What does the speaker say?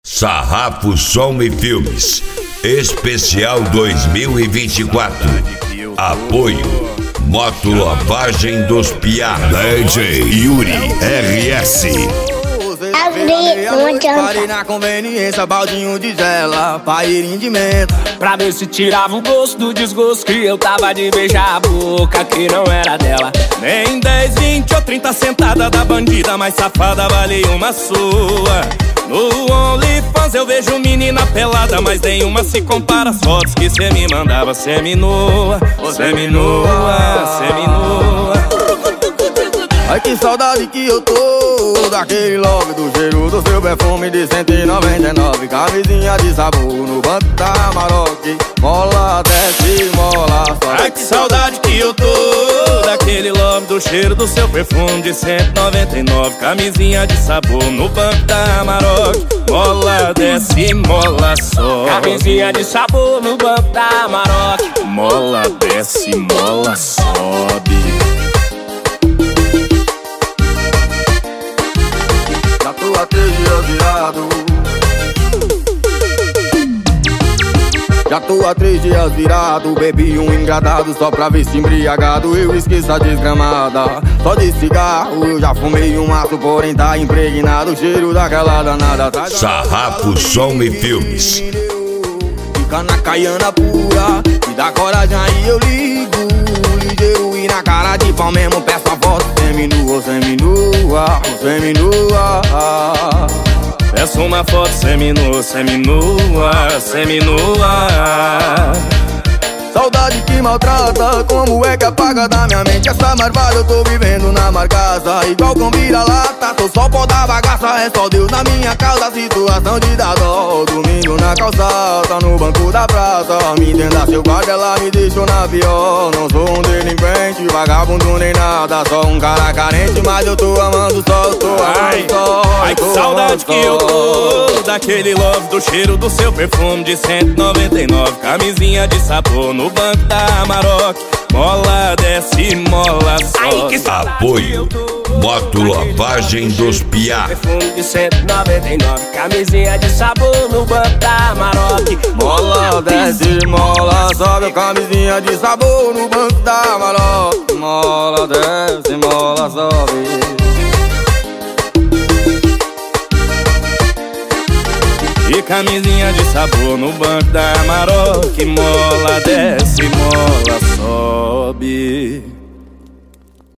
Sarrafo Som e Filmes Especial 2024. Apoio Moto Lavagem dos Piá, DJ Yuri RS. Parei na conveniência, baldinho de gela, pairinho de menta, pra ver se tirava o gosto do desgosto que eu tava de beijar a boca que não era dela. Nem 10, 20 ou 30 sentada da bandida mais safada vale uma sua. No OnlyFans eu vejo menina pelada, mas nenhuma se compara às fotos que cê me mandava. Semi-nua, semi-nua, semi-nua. Ai que saudade que eu tô daquele love, do cheiro do seu perfume de 199. Camisinha de sabor no banco da Maroc, mola desce, mola sobe. Ai que saudade que eu tô daquele love, do cheiro do seu perfume de 199. Camisinha de sabor no banco da Maroc, mola desce, mola sobe. Camisinha de sabor no banco da Maroc, mola desce, mola sobe. Já tô há 3 dias virado, já tô há 3 dias virado. Bebi um engradado só pra ver se embriagado eu esqueço a desgramada. Só de cigarro eu já fumei um maço, porém tá impregnado o cheiro daquela danada. Sarrafo Som e Filmes. Fica na caiana pura, me dá coragem aí eu ligo. Ligeiro e na cara de pau mesmo peço a foto. Seminua, seminua, seminua. Peço uma foto seminua, seminua, seminua. Saudade que maltrata, como é que apaga da minha mente essa marvada? Eu tô vivendo na marcaça, igual com vira-lata. Tô só pó da bagaça, é só Deus na minha causa. Situação de dar dó, domingo na calçada, no banco da praça. Me entenda seu guarda, ela me deixou na pior. Não sou um delinquente, vagabundo nem nada, só um cara carente, mas eu tô amando só, eu tô amando só. Ai que saudade que eu tô daquele love, do cheiro do seu perfume de 199. Camisinha de sabor no banco da Maroc, mola desce, mola sobe. Apoio Moto Lavagem dos Piá, perfume de 199. Camisinha de sabor no banco da Maroc, mola desce, mola sobe. Camisinha de sabor no banco da Maroc, mola desce, mola sobe. E camisinha de sabor no banco da Maroc, mola desce, mola sobe.